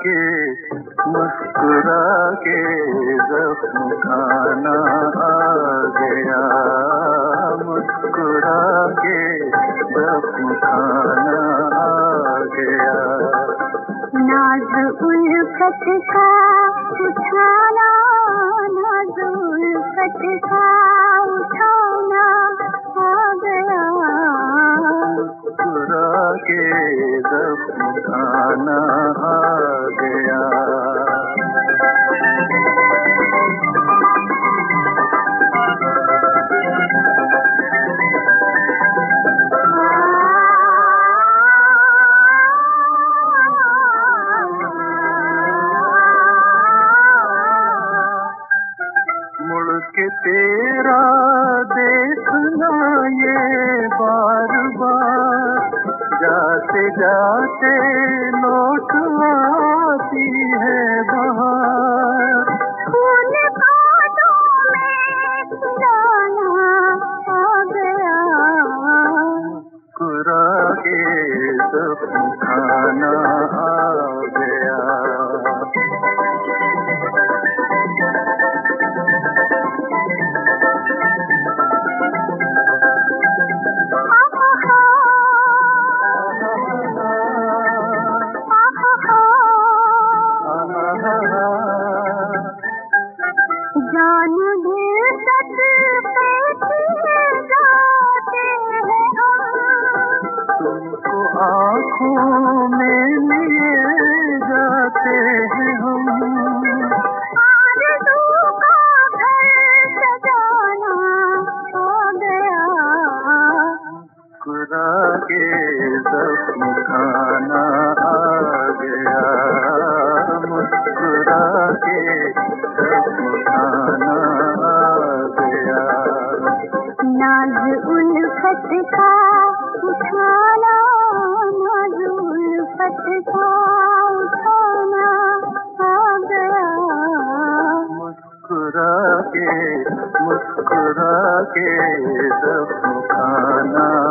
के मुस्कुरा के जख्म खाना आ गया, मुस्कुरा के जख्म खाना आ गया। नाज़ उल्फत का उठाना, नाज़ उल्फत का उठाना आ गया, मुस्कुरा के जख्म खाना आ गया। मुड़ के तेरा देखना ये बार बार, जाते जाते लौट आती है बहार। फूल बातों में खिलाना आ गया, मुस्कुरा के जख्म खाना आ गया। जान दिल सच पे जाते हैं हम, तुमको आँखों में लिए जाते हैं हम। आरज़ू का घर सजाना आ गया, मुस्कुरा के जख्म खाना आ गया, मुस्कुरा के जख्म खाना आ गया। नाज़ उल्फत का उठाना, नाज़ उल्फत का उठाना आ गया, मुस्कुरा के जख्म खाना